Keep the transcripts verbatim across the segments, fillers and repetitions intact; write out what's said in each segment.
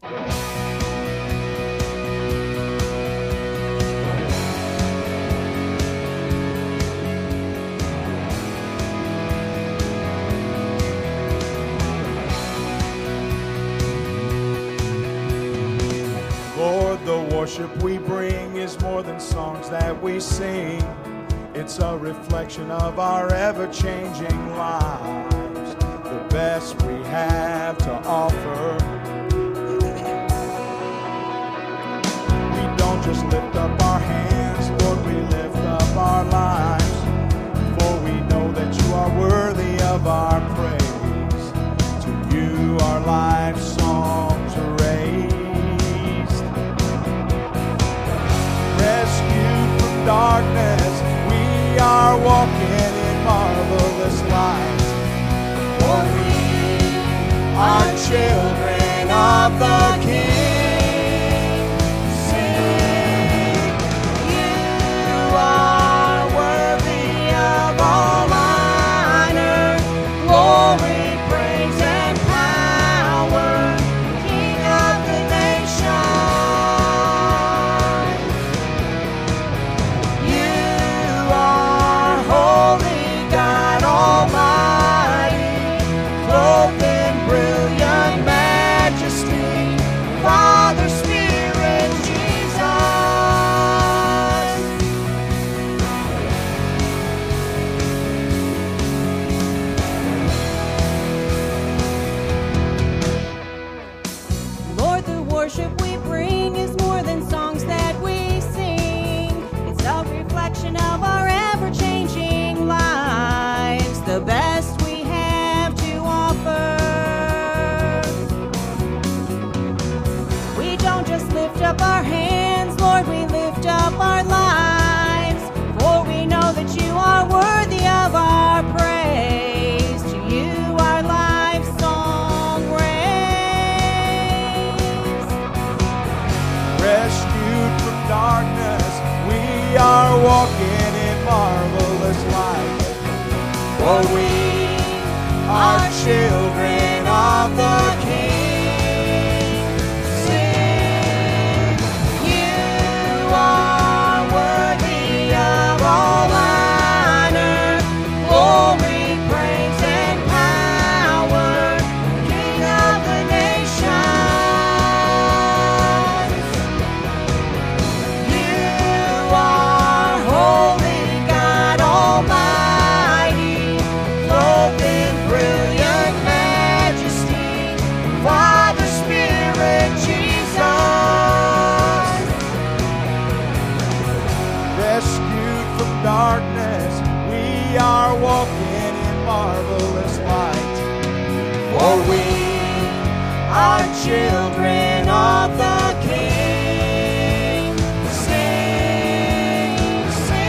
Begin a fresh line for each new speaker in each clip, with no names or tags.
Lord, the worship we bring is more than songs that we sing. It's a reflection of our ever-changing lives, the best we have to offer. We don't just lift up our hands, Lord, we lift up our lives, for we know that you are worthy of our praise. To you our life songs are raised. Rescued from darkness, we are walking in marvelous light. For we are children of the King. Sing, you are worthy of all honor, glory, praise, and power, King of the nations. You are holy, God Almighty, clothed in brilliant majesty, Father, Spirit, Jesus.
Lord, the worship we bring is more than songs that we sing. It's a reflection of our ever-changing lives, the best we have to offer. We don't just lift up our hands, Lord, we lift up our lives, for we know that you are worthy of our praise. To you our life song raise.
Rescued from darkness, we are walking in marvelous light. For we are children of the King. Sing, you are worthy of all honor, glory, praise, and power, King of the nations. You are holy, God Almighty, clothed in brilliant majesty, Father, Spirit, Jesus. Rescued from darkness, we are walking in marvelous light. For we are children of the King. Sing,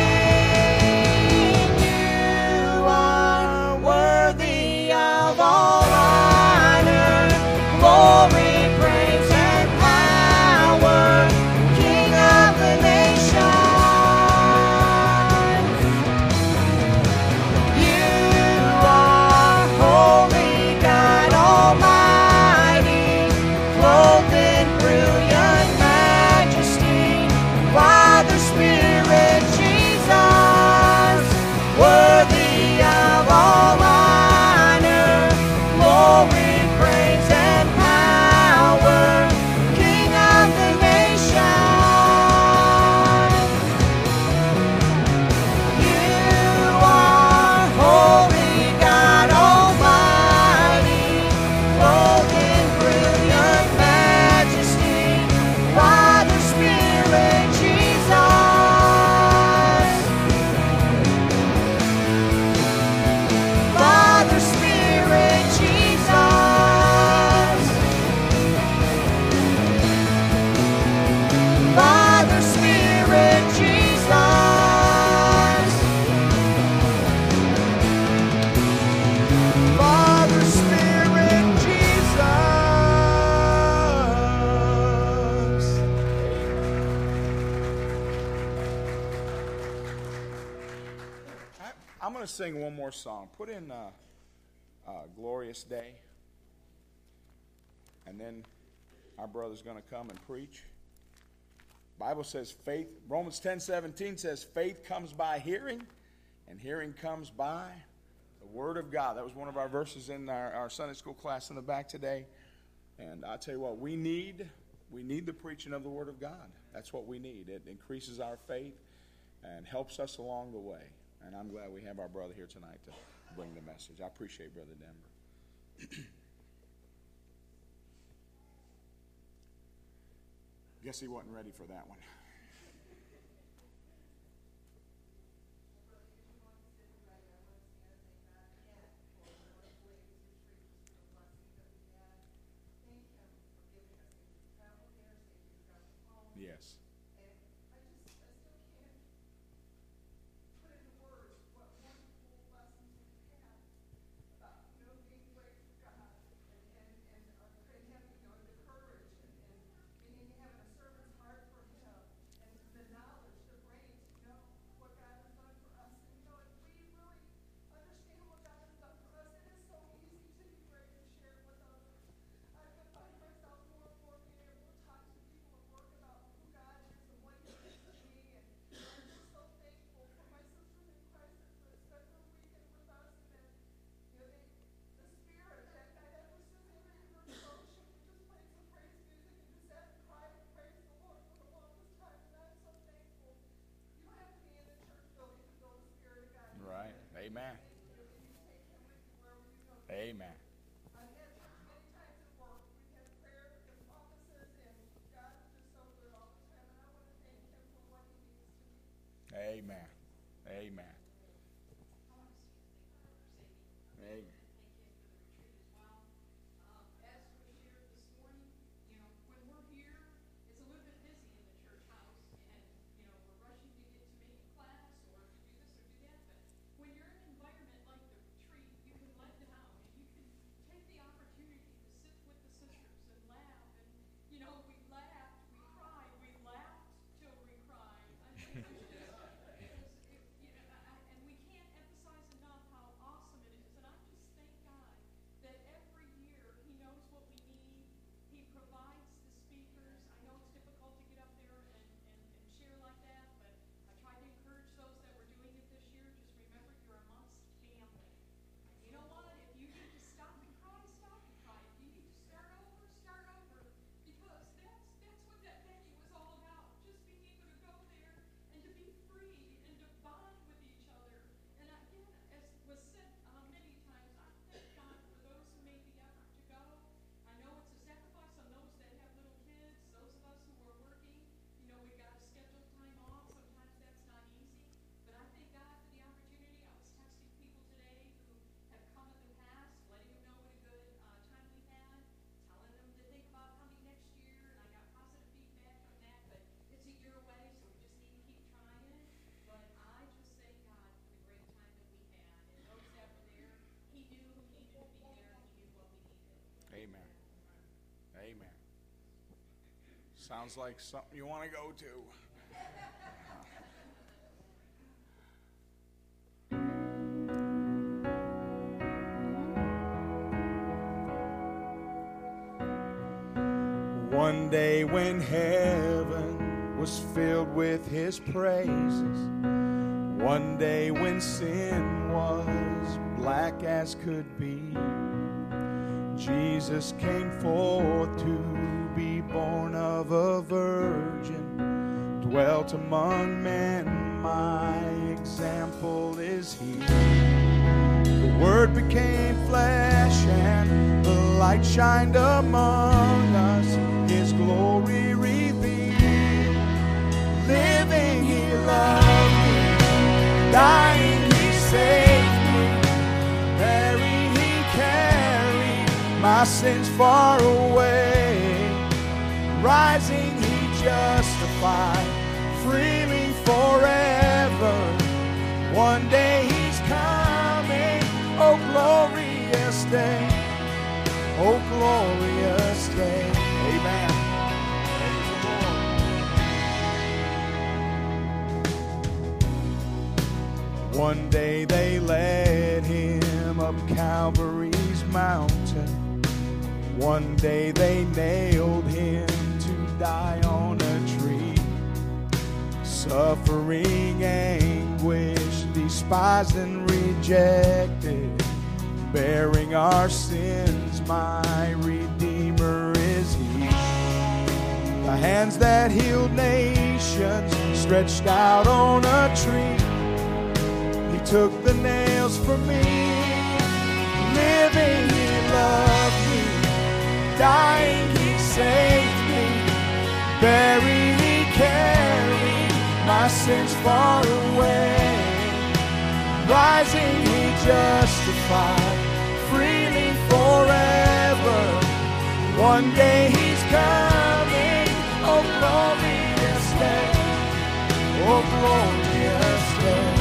sing, you are worthy of all honor, glory, praise, and power, King of the nations. You are holy, God Almighty, clothed in brilliant majesty, Father, Spirit, Jesus, worthy of all honor, glory, praise, and power, King of the nations. You are holy, God Almighty, clothed in brilliant majesty, Father, Spirit, Jesus. Father, Spirit, Jesus. Father, Spirit, Jesus. Father, Spirit, Jesus. I- I'm going to sing one more song. Put in uh, uh, Glorious Day. And then Our brother's going to come and preach. Bible says faith, Romans ten seventeen says faith comes by hearing, and hearing comes by the Word of God. That was one of our verses in our, our Sunday school class in the back today. And I tell you what, we need, we need the preaching of the Word of God. That's what we need. It increases our faith and helps us along the way. And I'm glad we have our brother here tonight to bring the message. I appreciate Brother Denver. Guess he wasn't ready for that one. Yes. Amen. Amen. Amen. Amen. Amen. Amen. Sounds like something you want to go to. One day when heaven was filled with his praises, one day when sin was black as could be, Jesus came forth to be born of a virgin, dwelt among men, my example is he. The Word became flesh and the light shined among us, his glory revealed. Living he loved me, dying he saved me, buried he carried my sins far away, rising he justified, freely forever. One day he's coming, oh glorious day, oh glorious day. Amen. One day they led him up Calvary's mountain. One day they nailed him to die on a tree. Suffering, anguish, despised and rejected, bearing our sins, my Redeemer is He. The hands that healed nations stretched out on a tree. He took the nails from me. Living, He loved me. Dying, He saved me. Buried, He carried my sins far away. Rising, He justified freely forever. One day He's coming. Oh, glorious day. Oh, glorious day.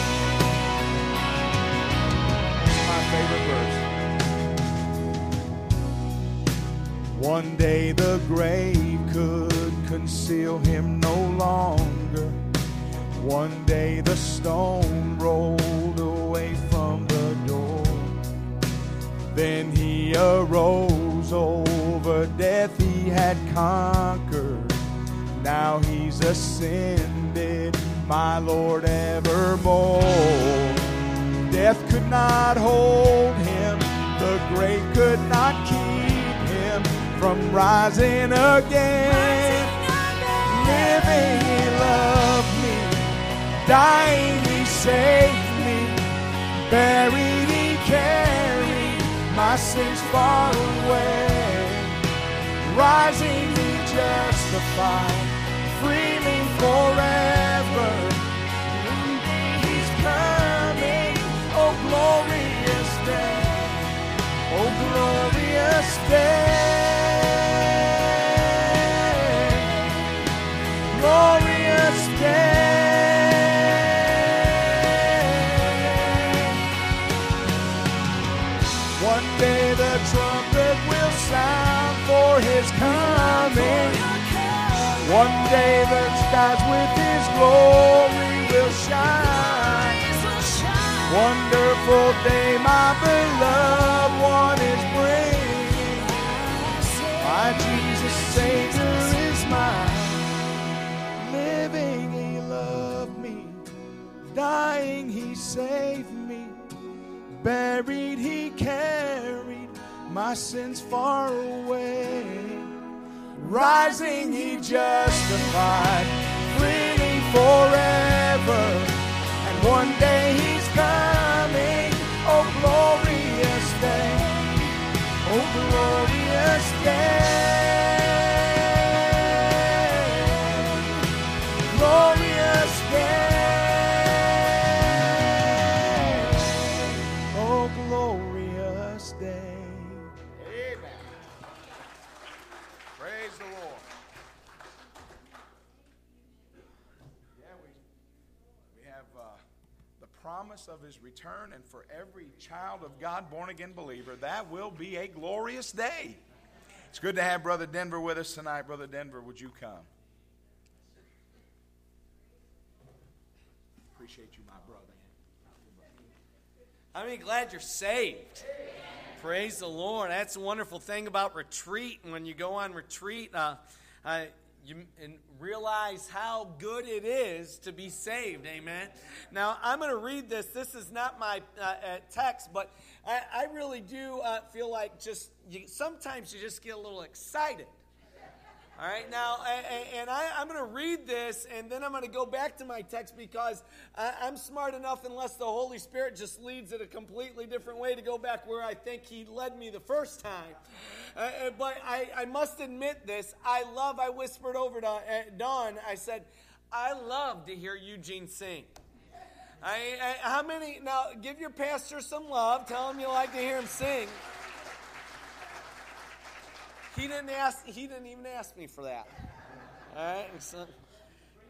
It's my favorite verse. One day the grave could conceal Him no longer. One day the stone rolled away from the door. Then He arose, over death He had conquered. Now He's ascended, my Lord evermore. Death could not hold Him, the grave could not keep Him from rising again. Living, He loved me. Dying, He saved me. Buried, He carried my sins far away. Rising, He justified freely forever. He's coming. Oh, glorious day. Oh, glorious day. Glorious day. One day the trumpet will sound for His coming. One day the skies with His glory will shine. Wonderful day my beloved one is bringing. My Jesus Savior is mine. Living, He loved me. Dying, He saved me. Buried, He carried my sins far away. Rising, He justified freely forever. And one day He's coming. Oh, glorious day. Oh, glorious day. Glorious day. Promise of His return, and for every child of God, born again believer, that will be a glorious day. It's good to have Brother Denver with us tonight. Brother Denver, would you come? Appreciate you, my brother.
How many glad you're saved? Amen. Praise the Lord. That's a wonderful thing about retreat. And when you go on retreat, uh, uh, you and realize how good it is to be saved. Amen. Now, I'm going to read this. This is not my uh, uh, text, but I, I really do uh, feel like just you, sometimes you just get a little excited. All right, now, and I, I'm going to read this, and then I'm going to go back to my text because I, I'm smart enough, unless the Holy Spirit just leads it a completely different way, to go back where I think He led me the first time. Uh, but I, I must admit this. I love, I whispered over to uh, Dawn, I said, I love to hear Eugene sing. I, I, how many, now, give your pastor some love. Tell him you like to hear him sing. He didn't ask. He didn't even ask me for that. All right. So,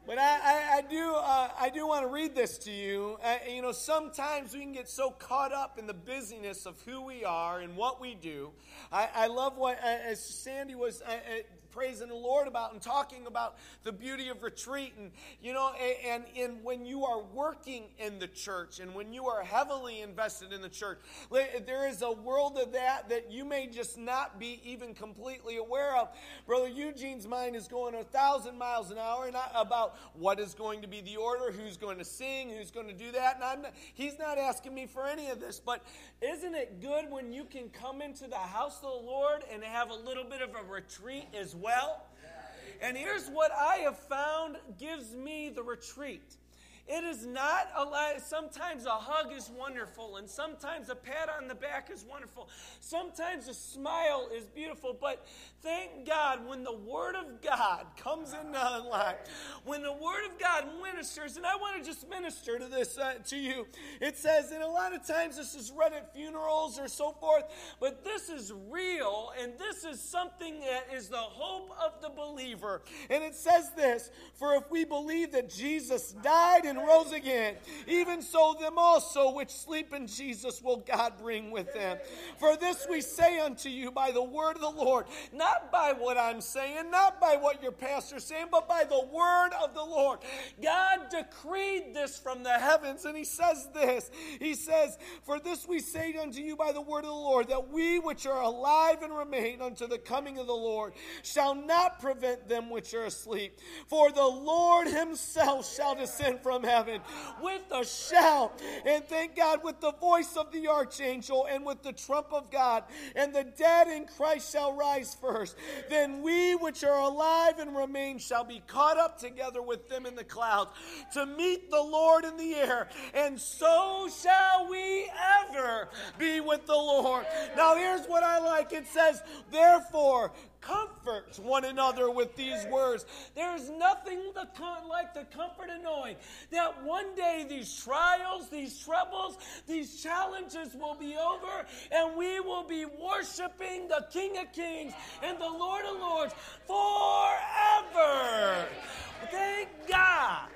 But I, I, I do uh, I do want to read this to you. Uh, you know, sometimes we can get so caught up in the busyness of who we are and what we do. I, I love what uh, as Sandy was uh, uh, praising the Lord about and talking about the beauty of retreat. And, you know, and, and when you are working in the church and when you are heavily invested in the church, there is a world of that that you may just not be even completely aware of. Brother Eugene's mind is going a thousand miles an hour not about what is going to be the order, who's going to sing, who's going to do that. And I'm not, he's not asking me for any of this, but isn't it good when you can come into the house of the Lord and have a little bit of a retreat as well? And here's what I have found gives me the retreat. It is not a lot. Sometimes a hug is wonderful, and sometimes a pat on the back is wonderful. Sometimes a smile is beautiful, but thank God when the Word of God comes into life, when the Word of God ministers, and I want to just minister to this uh, to you. It says, and a lot of times this is read at funerals or so forth, but this is real, and this is something that is the hope of the believer. And it says this, for if we believe that Jesus died and rose again, even so them also which sleep in Jesus will God bring with them. For this we say unto you by the word of the Lord, not by what I'm saying, not by what your pastor's saying, but by the word of the Lord. God decreed this from the heavens, and he says this. He says, for this we say unto you by the word of the Lord, that we which are alive and remain unto the coming of the Lord shall not prevent them which are asleep. For the Lord himself shall descend from heaven with a shout, and thank God, with the voice of the archangel and with the trump of God, and the dead in Christ shall rise first. Then we which are alive and remain shall be caught up together with them in the clouds to meet the Lord in the air, and so shall we ever be with the Lord. Now here's what I like. It says, therefore, comfort one another with these words. There's nothing like the comfort of knowing that one day these trials, these troubles, these challenges will be over, and we will be worshiping the King of Kings and the Lord of Lords forever. Thank God.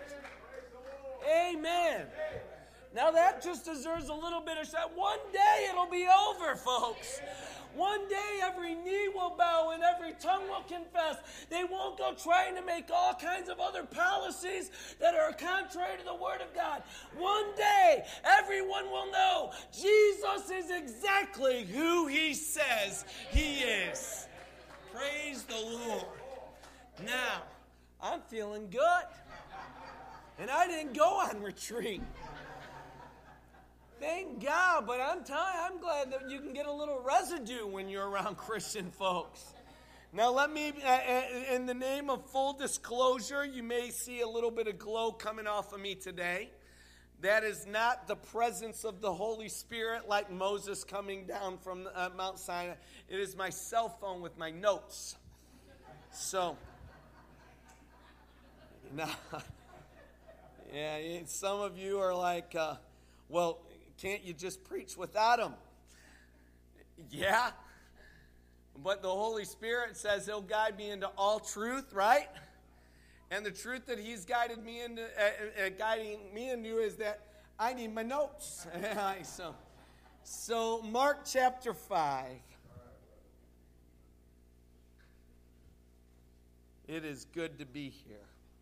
Amen. Now that just deserves a little bit of shout. One day it'll be over, folks. One day every knee will bow and every tongue will confess. They won't go trying to make all kinds of other policies that are contrary to the Word of God. One day everyone will know Jesus is exactly who he says he is. Praise the Lord. Now, I'm feeling good. And I didn't go on retreat. Thank God, but I'm telling you, I'm glad that you can get a little residue when you're around Christian folks. Now let me, uh, in the name of full disclosure, you may see a little bit of glow coming off of me today. That is not the presence of the Holy Spirit like Moses coming down from uh, Mount Sinai. It is my cell phone with my notes. So, now, yeah, some of you are like, uh, well, can't you just preach without him? Yeah. But the Holy Spirit says he'll guide me into all truth, right? And the truth that he's guided me into, uh, uh, guiding me into is that I need my notes. so, so Mark chapter five. It is good to be here.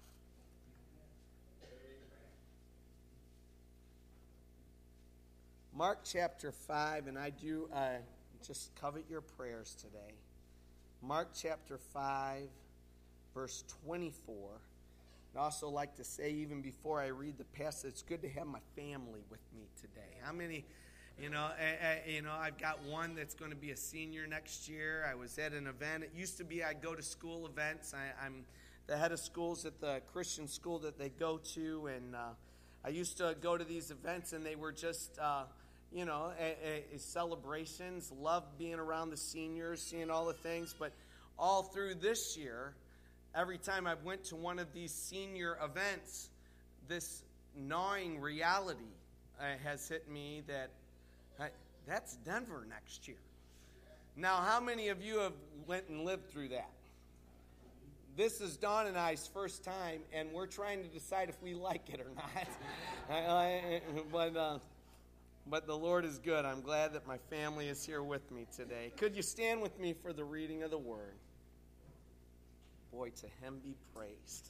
Mark chapter five, and I do uh, just covet your prayers today. Mark chapter five, verse twenty-four. I'd also like to say, even before I read the passage, it's good to have my family with me today. How many, you know, I, I, you know, I've got one that's going to be a senior next year. I was at an event. It used to be I'd go to school events. I, I'm the head of schools at the Christian school that they go to, and uh, I used to go to these events, and they were just, uh, you know, a, a, a celebrations. Loved being around the seniors, seeing all the things. But all through this year, every time I went to one of these senior events, this gnawing reality uh, has hit me that uh, that's Denver next year. Now, how many of you have went and lived through that? this is Dawn and I's first time, and we're trying to decide if we like it or not. but, uh, but the Lord is good. I'm glad that my family is here with me today. Could you stand with me for the reading of the Word? Boy, to Him be praised.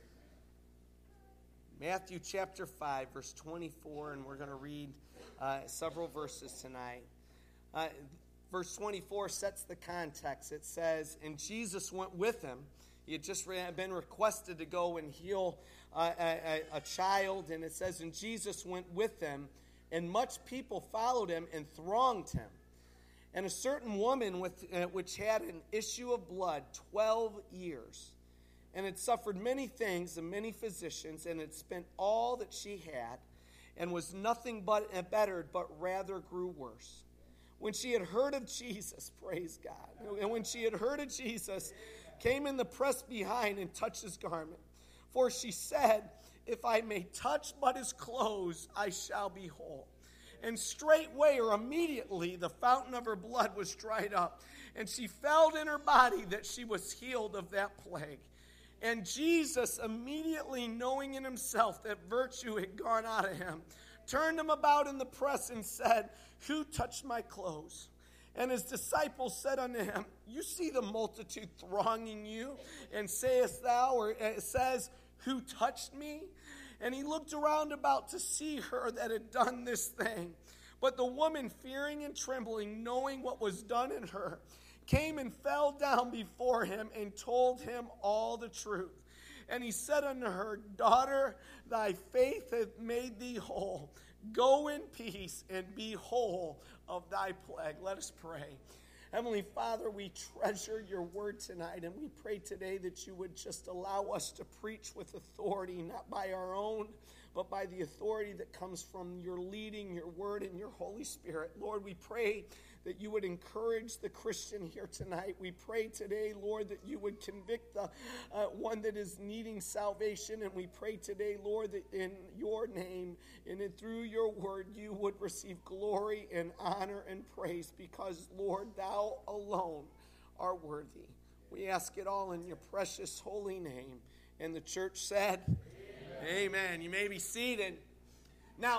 Matthew chapter five, verse twenty-four, and we're going to read uh, several verses tonight. Uh, verse twenty-four sets the context. It says, and Jesus went with him. He had just been requested to go and heal uh, a, a, a child, and it says, and Jesus went with them, and much people followed him and thronged him. And a certain woman with, uh, which had an issue of blood twelve years, and had suffered many things and many physicians, and had spent all that she had, and was nothing but bettered, but rather grew worse. When she had heard of Jesus, praise God, and when she had heard of Jesus, came in the press behind and touched his garment. For she said, if I may touch but his clothes, I shall be whole. And straightway or immediately the fountain of her blood was dried up, and she felt in her body that she was healed of that plague. And Jesus, immediately knowing in himself that virtue had gone out of him, turned him about in the press and said, who touched my clothes? And his disciples said unto him, you see the multitude thronging you, and sayest thou, or it says, who touched me? And he looked around about to see her that had done this thing. But the woman, fearing and trembling, knowing what was done in her, came and fell down before him and told him all the truth. And he said unto her, daughter, thy faith hath made thee whole. Go in peace and be whole of thy plague. Let us pray. Heavenly Father, we treasure your word tonight, and we pray today that you would just allow us to preach with authority, not by our own, but by the authority that comes from your leading, your word, and your Holy Spirit. Lord, we pray that you would encourage the Christian here tonight. We pray today, Lord, that you would convict the uh, one that is needing salvation. And we pray today, Lord, that in your name and in, through your word, you would receive glory and honor and praise, because, Lord, thou alone are worthy. We ask it all in your precious holy name. And the church said, Amen. Amen. You may be seated. Now,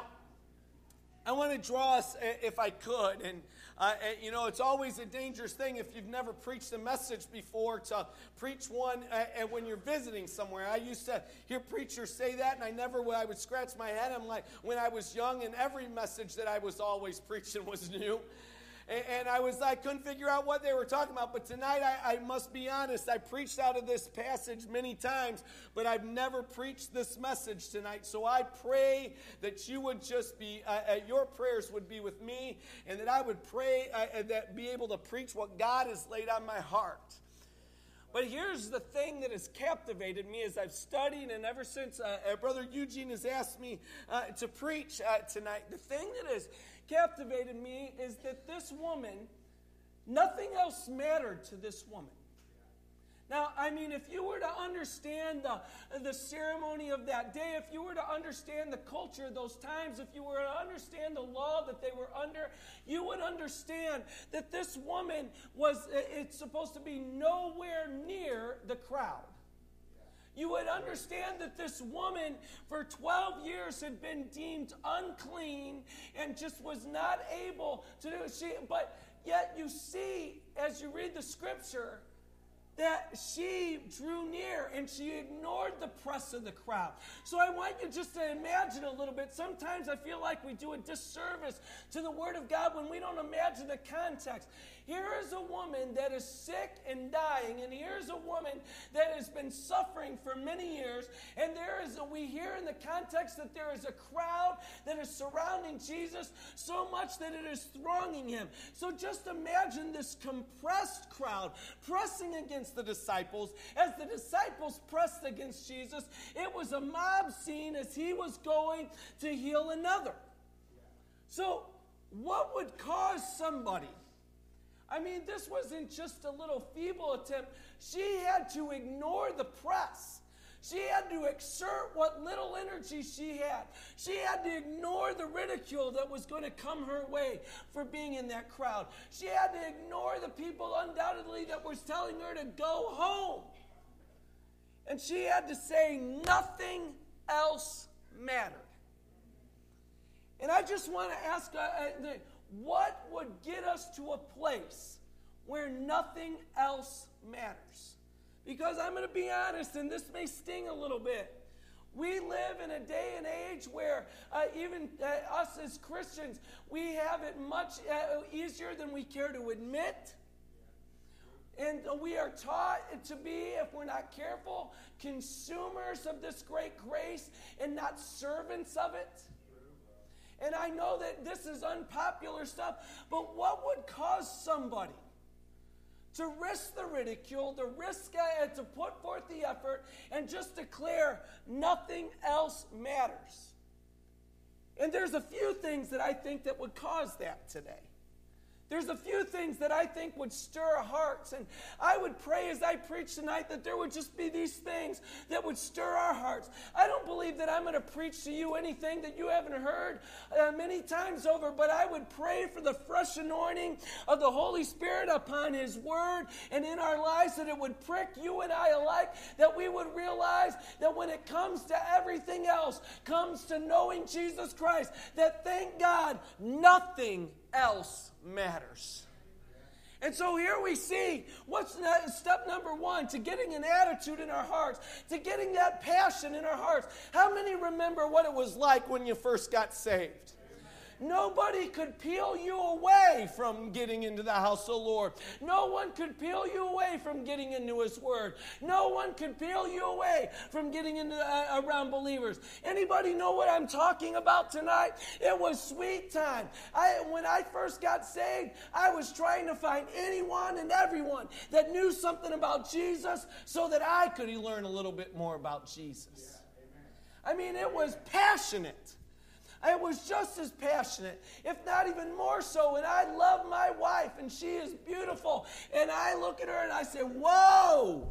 I want to draw us, if I could, and uh, you know, it's always a dangerous thing if you've never preached a message before to preach one uh, when you're visiting somewhere. I used to hear preachers say that, and I never, I would scratch my head. I'm like, when I was young, and every message that I was always preaching was new. And I was, I couldn't figure out what they were talking about. But tonight, I, I must be honest, I preached out of this passage many times, but I've never preached this message tonight. So I pray that you would just be, uh, uh, your prayers would be with me, and that I would pray uh, that be able to preach what God has laid on my heart. But here's the thing that has captivated me as I've studied, and ever since uh, uh, Brother Eugene has asked me uh, to preach uh, tonight, the thing that has captivated me is that this woman, nothing else mattered to this woman. Now, I mean, if you were to understand the, the ceremony of that day, if you were to understand the culture of those times, if you were to understand the law that they were under, you would understand that this woman was, it's supposed to be nowhere near the crowd. You would understand that this woman for twelve years had been deemed unclean and just was not able to do it. She, but yet you see, as you read the scripture, that she drew near and she ignored the press of the crowd. So I want you just to imagine a little bit. Sometimes I feel like we do a disservice to the Word of God when we don't imagine the context. Here is a woman that is sick and dying, and here's a woman that has been suffering for many years, and there is a, we hear in the context that there is a crowd that is surrounding Jesus so much that it is thronging him. So just imagine this compressed crowd pressing against the disciples. As the disciples pressed against Jesus, it was a mob scene as he was going to heal another. So what would cause somebody, I mean, this wasn't just a little feeble attempt. She had to ignore the press. She had to exert what little energy she had. She had to ignore the ridicule that was going to come her way for being in that crowd. She had to ignore the people undoubtedly that was telling her to go home.
And she had to say nothing else mattered. And I just want to ask, uh, uh, what would get us to a place where nothing else matters? Because I'm going to be honest, and this may sting a little bit. We live in a day and age where uh, even uh, us as Christians, we have it much uh, easier than we care to admit. And we are taught to be, if we're not careful, consumers of this great grace and not servants of it. And I know that this is unpopular stuff, but what would cause somebody to risk the ridicule, to risk uh, to put forth the effort, and just declare nothing else matters? And there's a few things that I think that would cause that today. There's a few things that I think would stir our hearts. And I would pray as I preach tonight that there would just be these things that would stir our hearts. I don't believe that I'm going to preach to you anything that you haven't heard uh, many times over, but I would pray for the fresh anointing of the Holy Spirit upon His Word and in our lives, that it would prick you and I alike, that we would realize that when it comes to everything else, comes to knowing Jesus Christ, that thank God, nothing else matters. And so here we see what's step number one to getting an attitude in our hearts, to getting that passion in our hearts. How many remember what it was like when you first got saved? Nobody could peel you away from getting into the house of the Lord. No one could peel you away from getting into His Word. No one could peel you away from getting into uh, around believers. Anybody know what I'm talking about tonight? It was sweet time. I, when I first got saved, I was trying to find anyone and everyone that knew something about Jesus so that I could learn a little bit more about Jesus. I mean, it was passionate. I was just as passionate, if not even more so. And I love my wife, and she is beautiful. And I look at her and I say, whoa.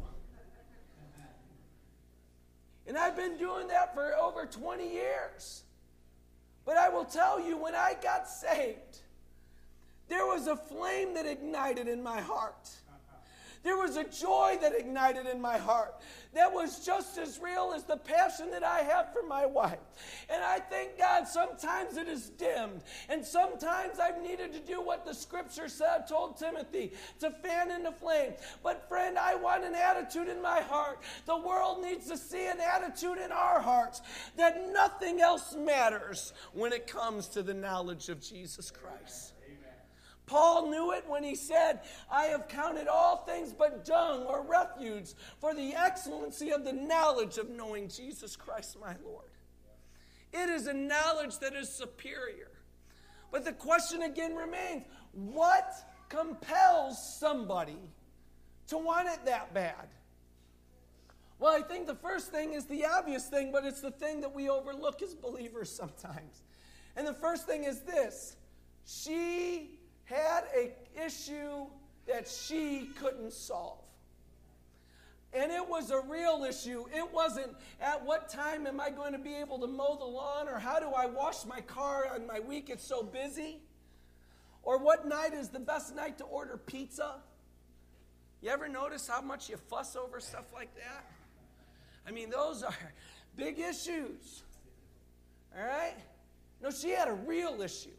And I've been doing that for over twenty years. But I will tell you, when I got saved, there was a flame that ignited in my heart. There was a joy that ignited in my heart that was just as real as the passion that I have for my wife. And I thank God sometimes it is dimmed. And sometimes I've needed to do what the Scripture said, told Timothy, to fan into flame. But friend, I want an attitude in my heart. The world needs to see an attitude in our hearts that nothing else matters when it comes to the knowledge of Jesus Christ. Paul knew it when he said, I have counted all things but dung or refuse for the excellency of the knowledge of knowing Jesus Christ my Lord. It is a knowledge that is superior. But the question again remains, what compels somebody to want it that bad? Well, I think the first thing is the obvious thing, but it's the thing that we overlook as believers sometimes. And the first thing is this: she had an issue that she couldn't solve. And it was a real issue. It wasn't, at what time am I going to be able to mow the lawn, or how do I wash my car on my week, it's so busy, or what night is the best night to order pizza. You ever notice how much you fuss over stuff like that? I mean, those are big issues. All right? No, she had a real issue.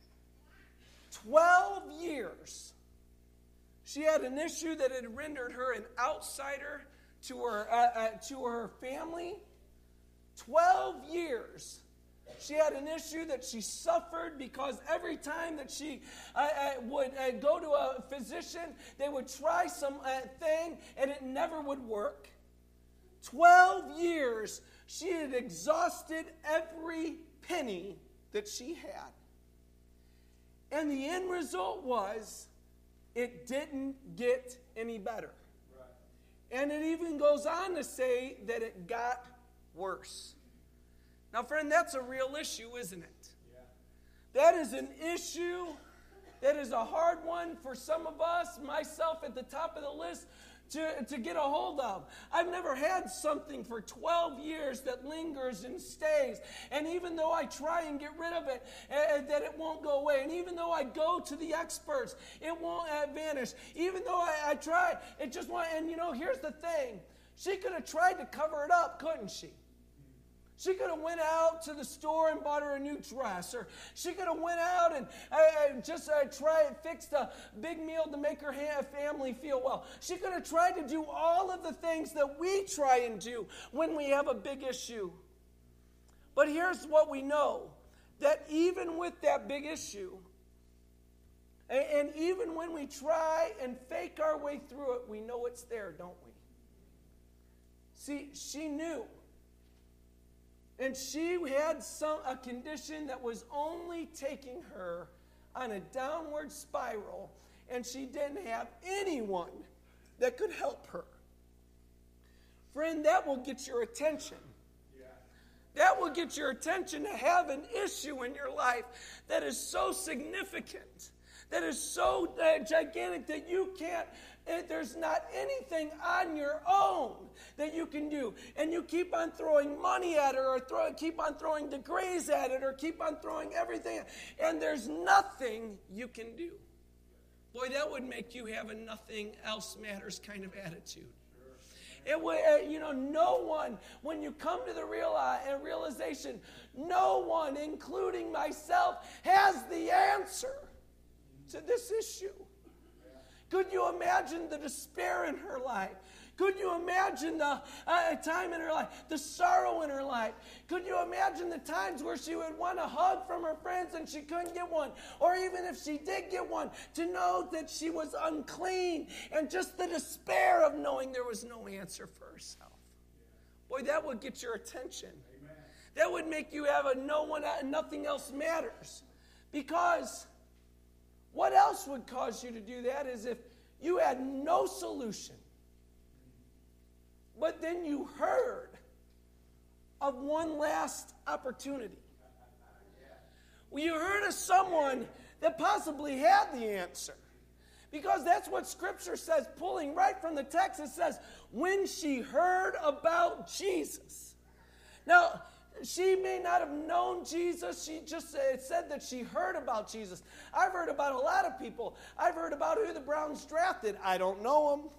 Twelve years, she had an issue that had rendered her an outsider to her uh, uh, to her family. Twelve years, she had an issue that she suffered because every time that she uh, uh, would uh, go to a physician, they would try some uh, thing and it never would work. Twelve years, she had exhausted every penny that she had. And the end result was, it didn't get any better. Right. And it even goes on to say that it got worse. Now, friend, that's a real issue, isn't it? Yeah. That is an issue that is a hard one for some of us, myself at the top of the list, to, to get a hold of. I've never had something for twelve years that lingers and stays. And even though I try and get rid of it, uh, that it won't go away. And even though I go to the experts, it won't uh, vanish. Even though I, I try, it just won't. And you know, here's the thing. She could have tried to cover it up, couldn't she? She could have went out to the store and bought her a new dress, or she could have went out and uh, just uh, tried fixed a big meal to make her ha- family feel well. She could have tried to do all of the things that we try and do when we have a big issue. But here's what we know, that even with that big issue, and, and even when we try and fake our way through it, we know it's there, don't we? See, she knew. And she had some a condition that was only taking her on a downward spiral, and she didn't have anyone that could help her. Friend, that will get your attention. Yeah. That will get your attention to have an issue in your life that is so significant, that is so uh, gigantic that you can't, uh, there's not anything on your own that you can do. And you keep on throwing money at it, or throw, keep on throwing degrees at it, or keep on throwing everything, and there's nothing you can do. Boy, that would make you have a nothing else matters kind of attitude. It would, uh, you know, no one, when you come to the real uh, realization, no one, including myself, has the answer to this issue. Could you imagine the despair in her life? Could you imagine the uh, time in her life, the sorrow in her life? Could you imagine the times where she would want a hug from her friends and she couldn't get one? Or even if she did get one, to know that she was unclean, and just the despair of knowing there was no answer for herself. Boy, that would get your attention. Amen. That would make you have a no one, nothing else matters. Because what else would cause you to do that is if you had no solution, but then you heard of one last opportunity. Well, you heard of someone that possibly had the answer. Because that's what Scripture says, pulling right from the text. It says, when she heard about Jesus. Now, she may not have known Jesus. She just it said that she heard about Jesus. I've heard about a lot of people. I've heard about who the Browns drafted. I don't know them.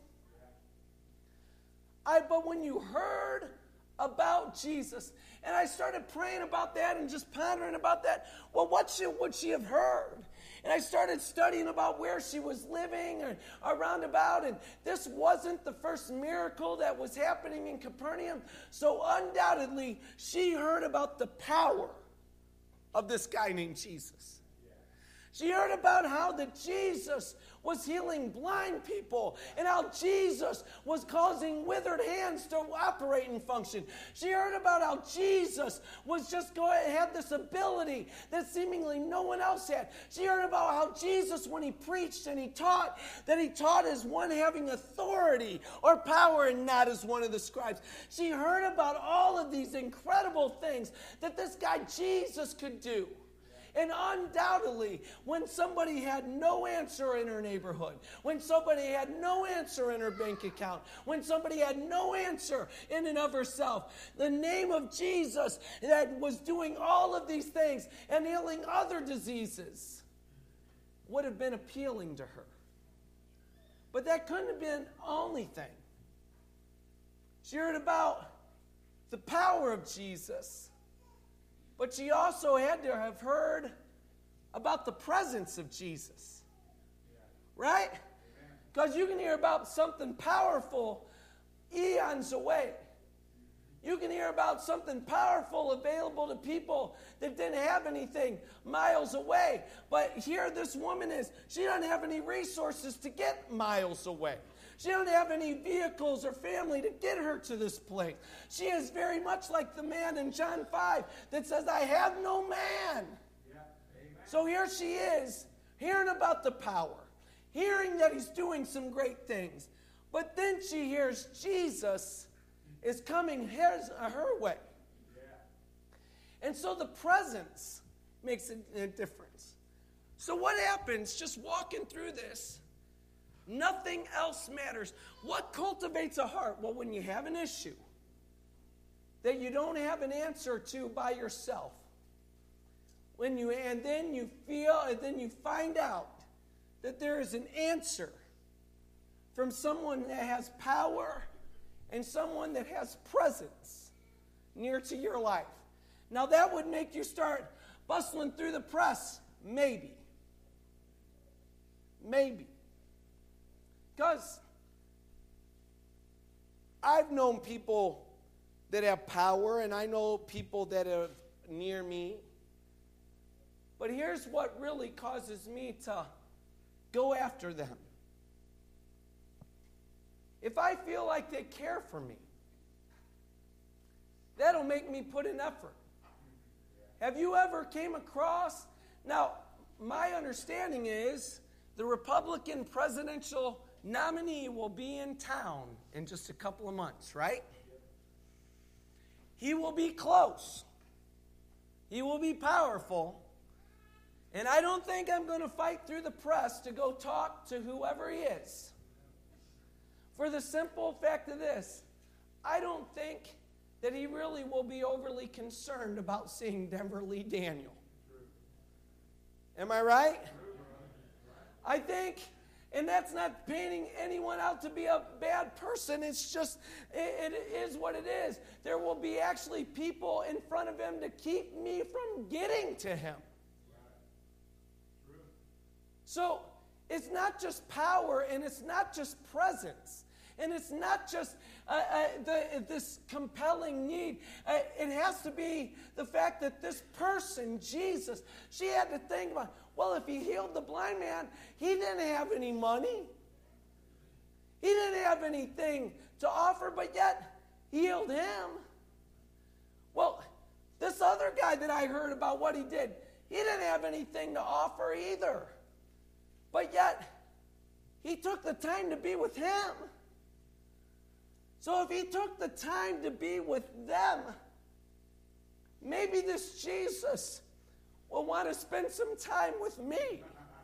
I, but when you heard about Jesus, and I started praying about that and just pondering about that, well, what should, would she have heard? And I started studying about where she was living or around about, and this wasn't the first miracle that was happening in Capernaum, so undoubtedly she heard about the power of this guy named Jesus. She heard about how that Jesus was healing blind people, and how Jesus was causing withered hands to operate and function. She heard about how Jesus was just going had this ability that seemingly no one else had. She heard about how Jesus, when he preached and he taught, that he taught as one having authority or power and not as one of the scribes. She heard about all of these incredible things that this guy Jesus could do. And undoubtedly, when somebody had no answer in her neighborhood, when somebody had no answer in her bank account, when somebody had no answer in and of herself, the name of Jesus that was doing all of these things and healing other diseases would have been appealing to her. But that couldn't have been the only thing. She heard about the power of Jesus. But she also had to have heard about the presence of Jesus. Right? Because you can hear about something powerful eons away. You can hear about something powerful available to people that didn't have anything miles away. But here this woman is. She doesn't have any resources to get miles away. She doesn't have any vehicles or family to get her to this place. She is very much like the man in John five that says, I have no man. Yeah. So here she is, hearing about the power, hearing that he's doing some great things. But then she hears Jesus is coming his, uh, her way. Yeah. And so the presence makes a, a difference. So what happens just walking through this? Nothing else matters. What cultivates a heart? Well, when you have an issue that you don't have an answer to by yourself, when you and then you feel and then you find out that there is an answer from someone that has power and someone that has presence near to your life. Now that would make you start bustling through the press, maybe. Maybe. Because I've known people that have power, and I know people that are near me. But here's what really causes me to go after them. If I feel like they care for me, that'll make me put in effort. Have you ever came across, now my understanding is the Republican presidential nominee will be in town in just a couple of months, right? He will be close. He will be powerful. And I don't think I'm going to fight through the press to go talk to whoever he is. For the simple fact of this, I don't think that he really will be overly concerned about seeing Denver Lee Daniel. Am I right? I think, and that's not painting anyone out to be a bad person. It's just, it, it is what it is. There will be actually people in front of him to keep me from getting to him. So it's not just power, and it's not just presence, and it's not just uh, uh, the, this compelling need. Uh, it has to be the fact that this person, Jesus, she had to think about, well, if he healed the blind man, he didn't have any money. He didn't have anything to offer, but yet he healed him. Well, this other guy that I heard about what he did, he didn't have anything to offer either. But yet, he took the time to be with him. So if he took the time to be with them, maybe this Jesus will want to spend some time with me.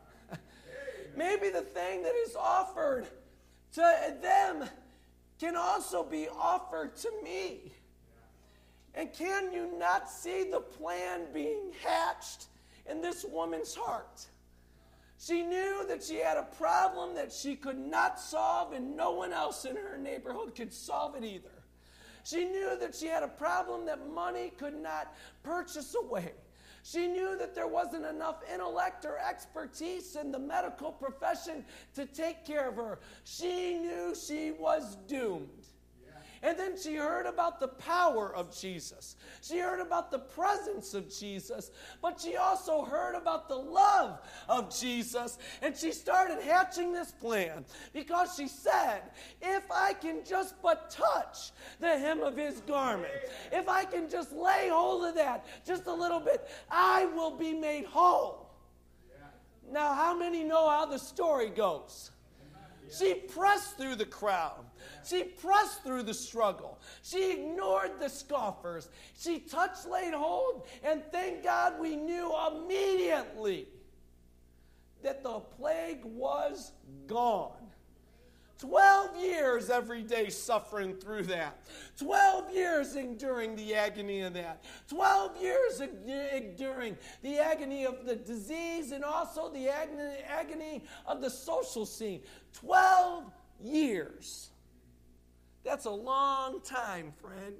Maybe the thing that is offered to them can also be offered to me. And can you not see the plan being hatched in this woman's heart? She knew that she had a problem that she could not solve, and no one else in her neighborhood could solve it either. She knew that she had a problem that money could not purchase away. She knew that there wasn't enough intellect or expertise in the medical profession to take care of her. She knew she was doomed. And then she heard about the power of Jesus. She heard about the presence of Jesus. But she also heard about the love of Jesus. And she started hatching this plan. Because she said, if I can just but touch the hem of his garment, if I can just lay hold of that just a little bit, I will be made whole. Now, how many know how the story goes? She pressed through the crowd. She pressed through the struggle. She ignored the scoffers. She touched, laid hold, and thank God we knew immediately that the plague was gone. Twelve years every day suffering through that. Twelve years enduring the agony of that. Twelve years enduring the agony of the disease and also the agony, agony of the social scene. Twelve years. That's a long time, friend.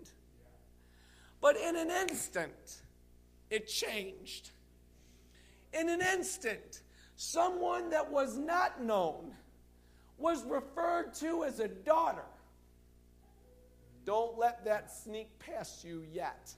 But in an instant, it changed. In an instant, someone that was not known was referred to as a daughter. Don't let that sneak past you yet.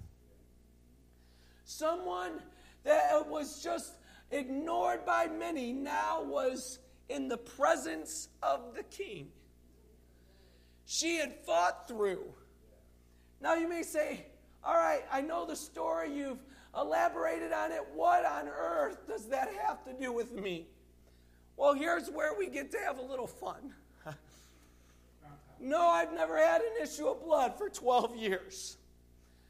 Someone that was just ignored by many now was in the presence of the king. She had fought through. Now you may say, all right, I know the story, you've elaborated on it. What on earth does that have to do with me? Well, here's where we get to have a little fun. No, I've never had an issue of blood for twelve years.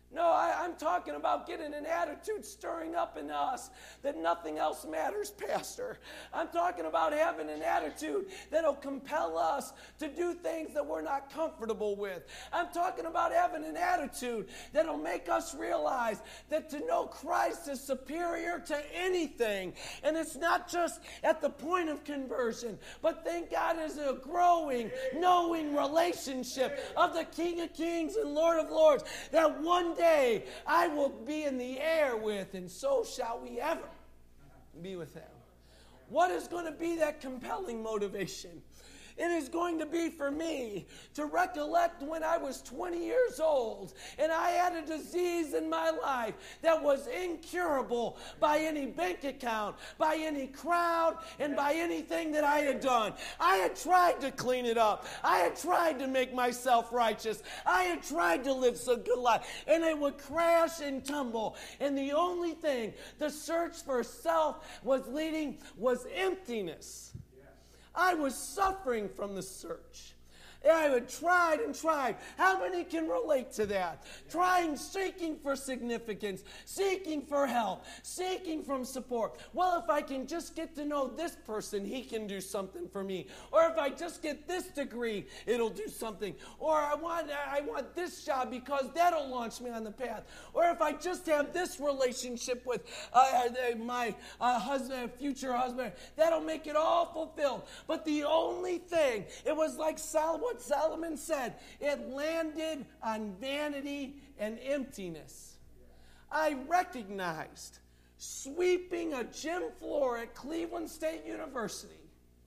No, I, I'm talking about getting an attitude stirring up in us that nothing else matters, Pastor. I'm talking about having an attitude that'll compel us to do things that we're not comfortable with. I'm talking about having an attitude that'll make us realize that to know Christ is superior to anything. And it's not just at the point of conversion, but thank God is a growing, knowing relationship of the King of Kings and Lord of Lords that one day I will be in the air with, and so shall we ever be with him. What is going to be that compelling motivation? It is going to be for me to recollect when I was twenty years old and I had a disease in my life that was incurable by any bank account, by any crowd, and by anything that I had done. I had tried to clean it up. I had tried to make myself righteous. I had tried to live a good life, and it would crash and tumble. And the only thing the search for self was leading was emptiness. I was suffering from the search. I had tried and tried. How many can relate to that? Trying, seeking for significance, seeking for help, seeking from support. Well, if I can just get to know this person, he can do something for me. Or if I just get this degree, it'll do something. Or I want, I want this job because that'll launch me on the path. Or if I just have this relationship with uh, my uh, husband, future husband, that'll make it all fulfilled. But the only thing, it was like Solomon. What Solomon said, it landed on vanity and emptiness. I recognized sweeping a gym floor at Cleveland State University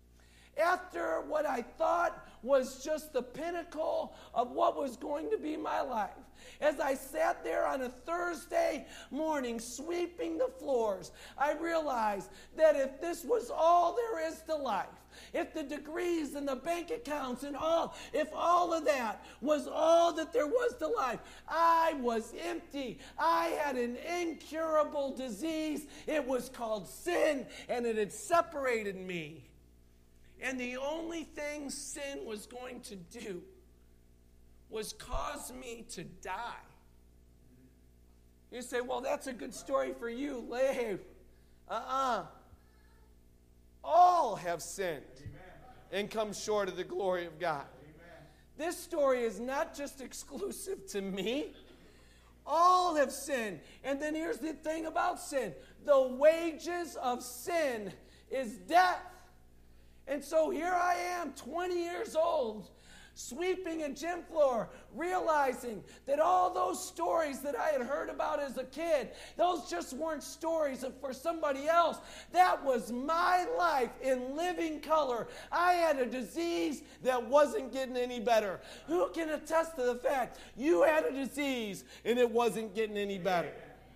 after what I thought was just the pinnacle of what was going to be my life. As I sat there on a Thursday morning sweeping the floors, I realized that if this was all there is to life, if the degrees and the bank accounts and all, if all of that was all that there was to life, I was empty. I had an incurable disease. It was called sin, and it had separated me. And the only thing sin was going to do was cause me to die. You say, well, that's a good story for you. Hey, uh-uh. All have sinned and come short of the glory of God. This story is not just exclusive to me. All have sinned. And then here's the thing about sin. The wages of sin is death. And so here I am, twenty years old, sweeping a gym floor, realizing that all those stories that I had heard about as a kid, those just weren't stories for somebody else. That was my life in living color. I had a disease that wasn't getting any better. Who can attest to the fact you had a disease and it wasn't getting any better?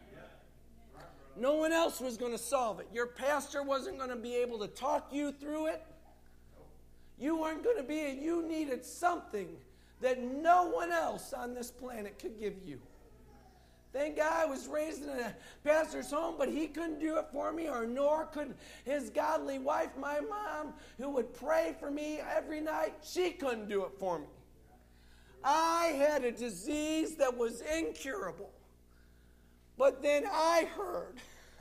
No one else was going to solve it. Your pastor wasn't going to be able to talk you through it. You weren't going to be, you needed something that no one else on this planet could give you. Thank God I was raised in a pastor's home, but he couldn't do it for me, or nor could his godly wife, my mom, who would pray for me every night. She couldn't do it for me. I had a disease that was incurable. But then I heard,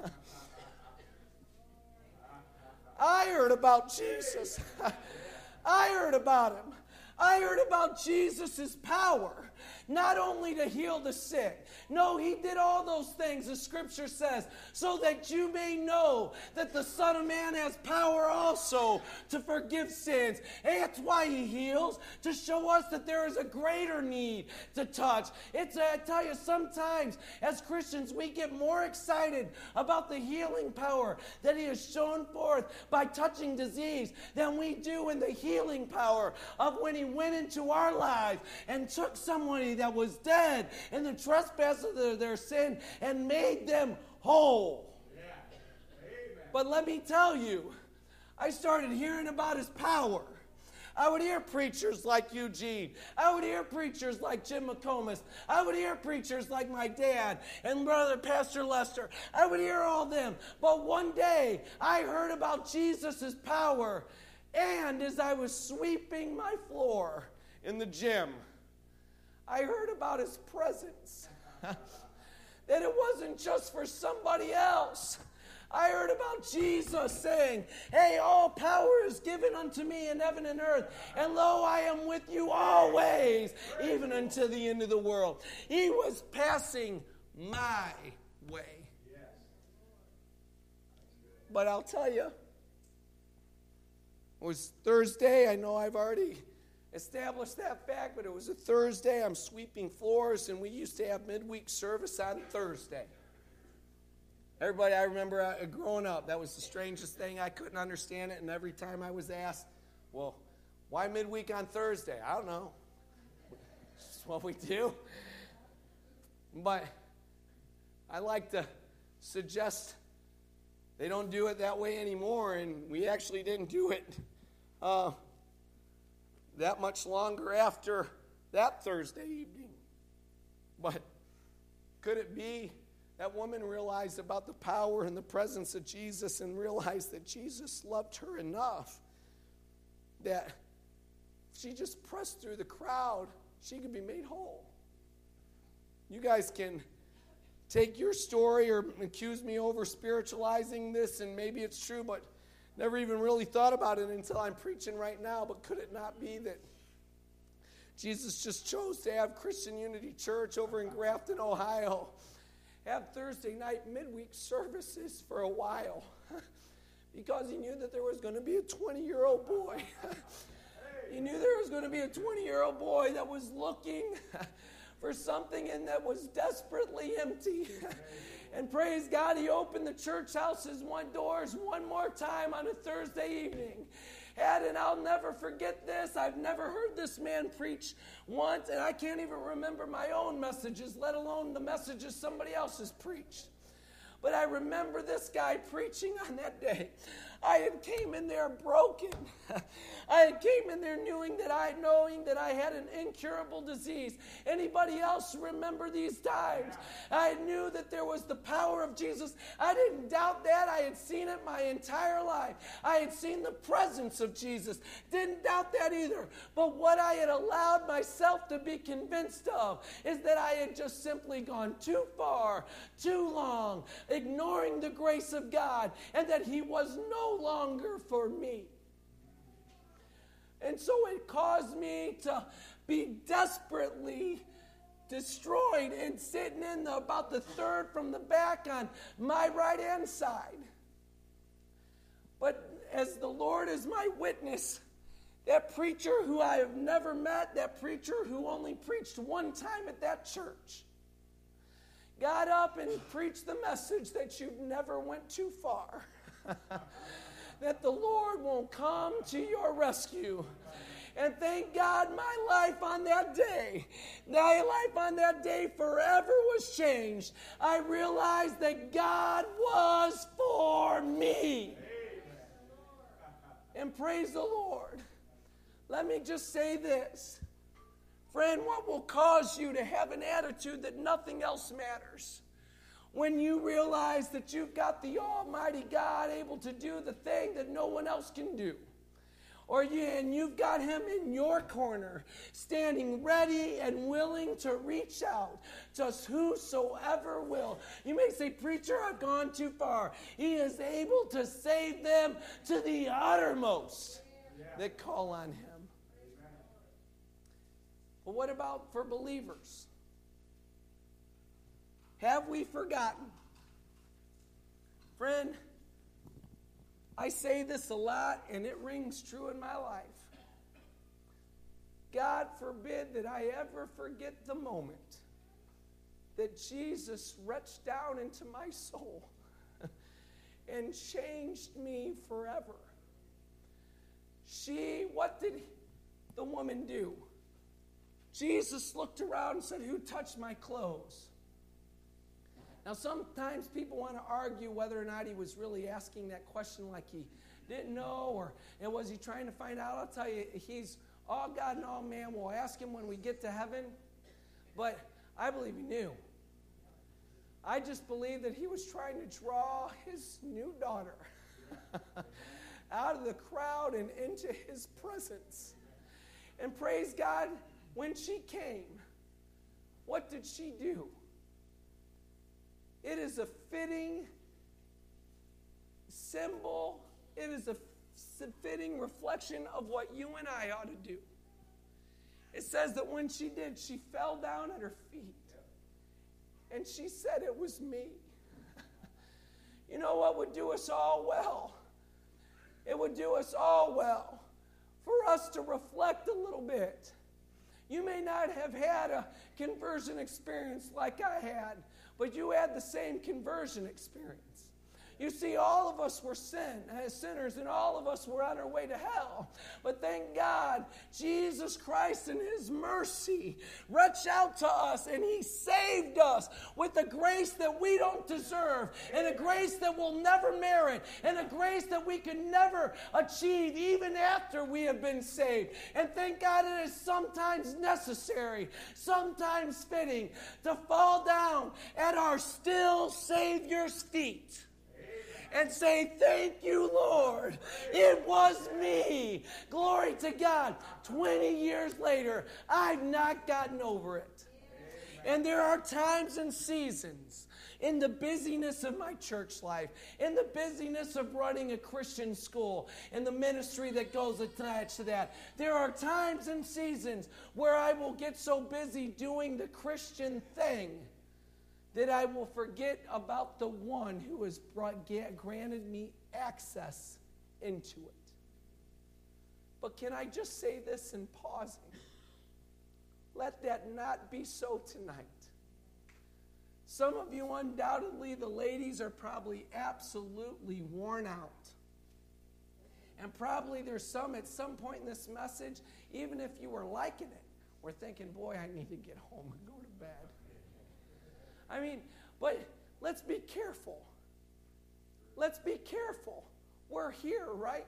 I heard about Jesus. I heard about him. I heard about Jesus' power, not only to heal the sick. No, he did all those things, the scripture says, so that you may know that the Son of Man has power also to forgive sins. And that's why he heals, to show us that there is a greater need to touch. It's, I tell you, sometimes as Christians, we get more excited about the healing power that he has shown forth by touching disease than we do in the healing power of when he went into our lives and took somebody that was dead in the trespass of their, their sin and made them whole. Yeah. But let me tell you, I started hearing about his power. I would hear preachers like Eugene. I would hear preachers like Jim McComas. I would hear preachers like my dad and brother Pastor Lester. I would hear all them. But one day, I heard about Jesus' power. And as I was sweeping my floor in the gym, I heard about his presence. That it wasn't just for somebody else. I heard about Jesus saying, hey, all power is given unto me in heaven and earth, and lo, I am with you always, even unto the end of the world. He was passing my way. But I'll tell you, it was Thursday. I know I've already established that fact, but it was a Thursday. I'm sweeping floors, and we used to have midweek service on Thursday. Everybody, I remember uh, growing up, that was the strangest thing. I couldn't understand it, and every time I was asked, well, why midweek on Thursday? I don't know. It's what we do. But I like to suggest they don't do it that way anymore, and we actually didn't do it uh, that much longer after that Thursday evening. But could it be that woman realized about the power and the presence of Jesus and realized that Jesus loved her enough that if she just pressed through the crowd, she could be made whole? You guys can take your story or accuse me over spiritualizing this, and maybe it's true, but never even really thought about it until I'm preaching right now. But could it not be that Jesus just chose to have Christian Unity Church over in Grafton, Ohio, have Thursday night midweek services for a while because he knew that there was going to be a twenty-year-old boy. He knew there was going to be a twenty-year-old boy that was looking for something and that was desperately empty. And praise God, he opened the church house's one doors one more time on a Thursday evening. And I'll never forget this. I've never heard this man preach once, and I can't even remember my own messages, let alone the messages somebody else has preached. But I remember this guy preaching on that day. I had came in there broken. I had came in there knowing that I knowing that I had an incurable disease. Anybody else remember these times? I knew that there was the power of Jesus. I didn't doubt that. I had seen it my entire life. I had seen the presence of Jesus. Didn't doubt that either. But what I had allowed myself to be convinced of is that I had just simply gone too far, too long, ignoring the grace of God, and that he was no longer for me. And so it caused me to be desperately destroyed and sitting in the, about the third from the back on my right hand side. But as the Lord is my witness, that preacher who I have never met, that preacher who only preached one time at that church, got up and preached the message that you never went too far. That the Lord won't come to your rescue. And thank God my life on that day, my life on that day forever was changed. I realized that God was for me. And praise the Lord. Let me just say this. Friend, what will cause you to have an attitude that nothing else matters? When you realize that you've got the Almighty God able to do the thing that no one else can do. Or you, and you've got him in your corner, standing ready and willing to reach out to whosoever will. You may say, preacher, I've gone too far. He is able to save them to the uttermost that call on him. But what about for believers? Have we forgotten? Friend, I say this a lot, and it rings true in my life. God forbid that I ever forget the moment that Jesus reached down into my soul and changed me forever. She, what did the woman do? Jesus looked around and said, who touched my clothes? Now, sometimes people want to argue whether or not he was really asking that question like he didn't know, or and was he trying to find out? I'll tell you, he's all God and all man. We'll ask him when we get to heaven. But I believe he knew. I just believe that he was trying to draw his new daughter out of the crowd and into his presence. And praise God, when she came, what did she do? It is a fitting symbol. It is a fitting reflection of what you and I ought to do. It says that when she did, she fell down at her feet. And she said it was me. You know what would do us all well? It would do us all well for us to reflect a little bit. You may not have had a conversion experience like I had, but you had the same conversion experience. You see, all of us were sin, sinners, and all of us were on our way to hell. But thank God, Jesus Christ in His mercy reached out to us, and He saved us with a grace that we don't deserve, and a grace that we'll never merit, and a grace that we can never achieve even after we have been saved. And thank God it is sometimes necessary, sometimes fitting, to fall down at our still Savior's feet and say, thank you, Lord. It was me. Glory to God. twenty years later, I've not gotten over it. And there are times and seasons in the busyness of my church life, in the busyness of running a Christian school, and the ministry that goes attached to that. There are times and seasons where I will get so busy doing the Christian thing that I will forget about the one who has brought, granted me access into it. But can I just say this in pausing? Let that not be so tonight. Some of you, undoubtedly, the ladies are probably absolutely worn out. And probably there's some at some point in this message, even if you were liking it, we're thinking, boy, I need to get home and go to bed. I mean, but let's be careful. Let's be careful. We're here, right?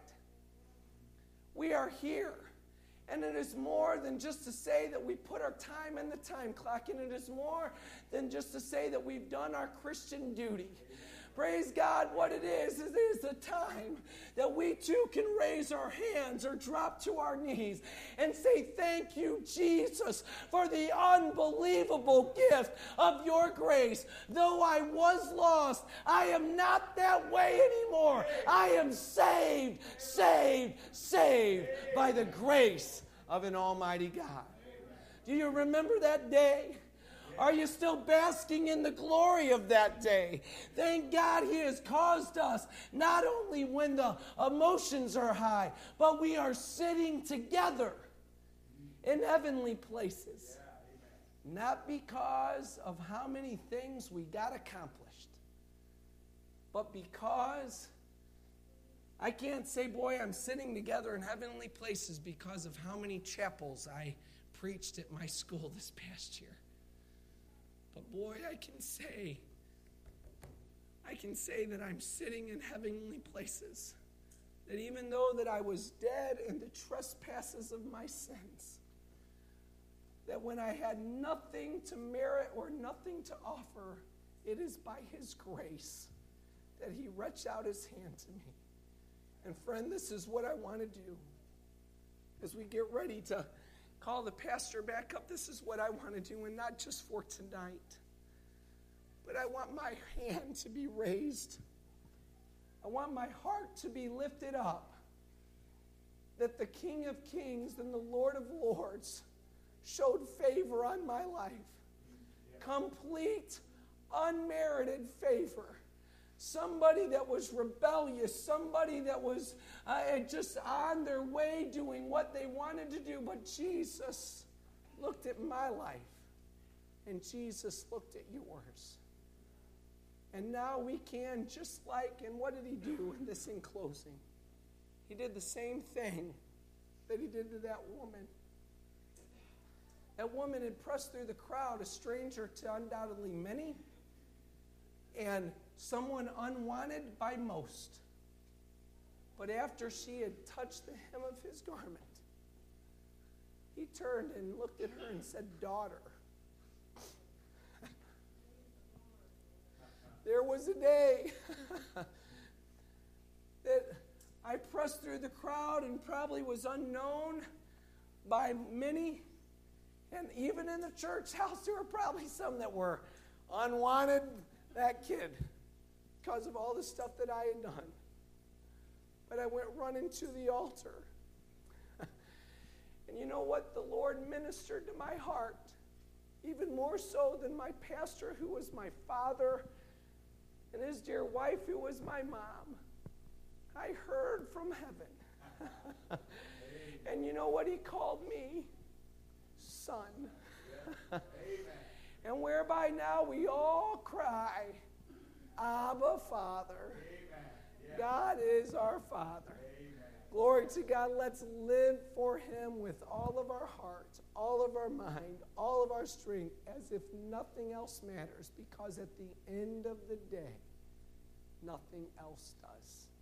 We are here. And it is more than just to say that we put our time in the time clock, and it is more than just to say that we've done our Christian duty. Praise God, what it is, is it is a time that we too can raise our hands or drop to our knees and say, thank you, Jesus, for the unbelievable gift of your grace. Though I was lost, I am not that way anymore. I am saved, saved, saved by the grace of an almighty God. Do you remember that day? Are you still basking in the glory of that day? Thank God He has caused us, not only when the emotions are high, but we are sitting together in heavenly places. Not because of how many things we got accomplished, but because I can't say, boy, I'm sitting together in heavenly places because of how many chapels I preached at my school this past year. But boy, I can say, I can say that I'm sitting in heavenly places. That even though that I was dead in the trespasses of my sins, that when I had nothing to merit or nothing to offer, it is by His grace that He reached out His hand to me. And friend, this is what I want to do. As we get ready to call the pastor back up, this is what I want to do, and not just for tonight. But I want my hand to be raised. I want my heart to be lifted up. That the King of Kings and the Lord of Lords showed favor on my life. Complete, unmerited favor. Somebody that was rebellious, somebody that was uh, just on their way doing what they wanted to do. But Jesus looked at my life, and Jesus looked at yours. And now we can, just like, and what did He do in this in closing? He did the same thing that He did to that woman. That woman had pressed through the crowd, a stranger to undoubtedly many, and someone unwanted by most. But after she had touched the hem of His garment, He turned and looked at her and said, daughter. There was a day that I pressed through the crowd and probably was unknown by many. And even in the church house, there were probably some that were unwanted that kid because of all the stuff that I had done. But I went running to the altar. And you know what? The Lord ministered to my heart, even more so than my pastor, who was my father, and his dear wife, who was my mom. I heard from heaven. And you know what he called me? Son. Yeah. And whereby now we all cry, Abba, Father. Yeah. God is our Father. Amen. Glory to God. Let's live for him with all of our heart, all of our mind, all of our strength, as if nothing else matters, because at the end of the day, nothing else does.